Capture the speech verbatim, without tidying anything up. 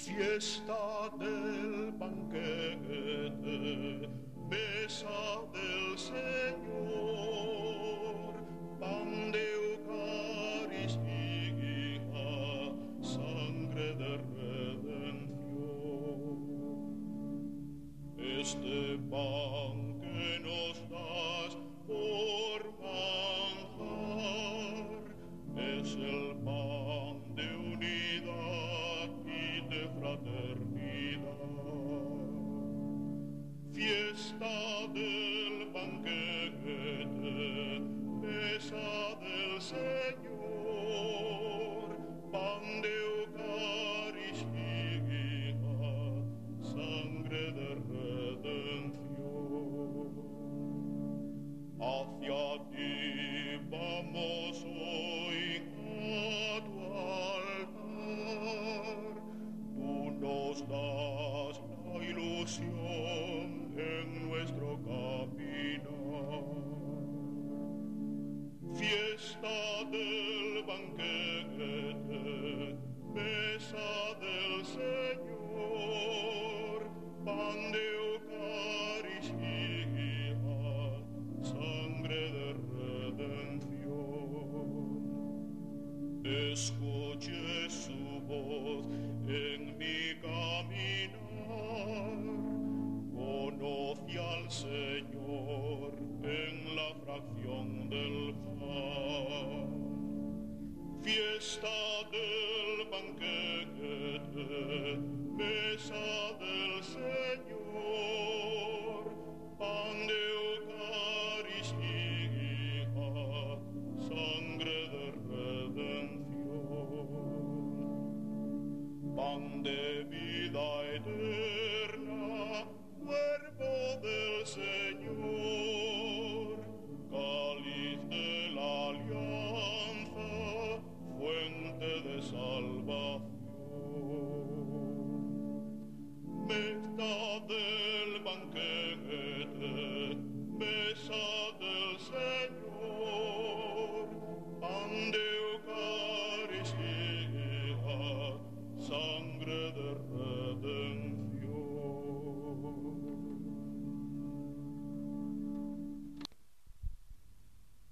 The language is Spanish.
Fiesta del banquete, mesa del Señor, pan de Eucaristía, sangre de redención. Este pan que nos das por manjar es el pan de unidad y de fraternidad. Fiesta del banquete, mesa del Señor, pan de Eucaristía, sangre de redención. Hacia ti vamos hoy a tu altar, tú nos das la ilusión en nuestro caminar. Fiesta del banquete, mesa del Señor, pan de Eucaristía, sangre de redención. Escuché su voz en mi caminar, conocí al Señor en la fracción del pan. Fiesta del banquete, mesa del Señor, pan de Eucaristía, sangre de redención, pan de vida eterna.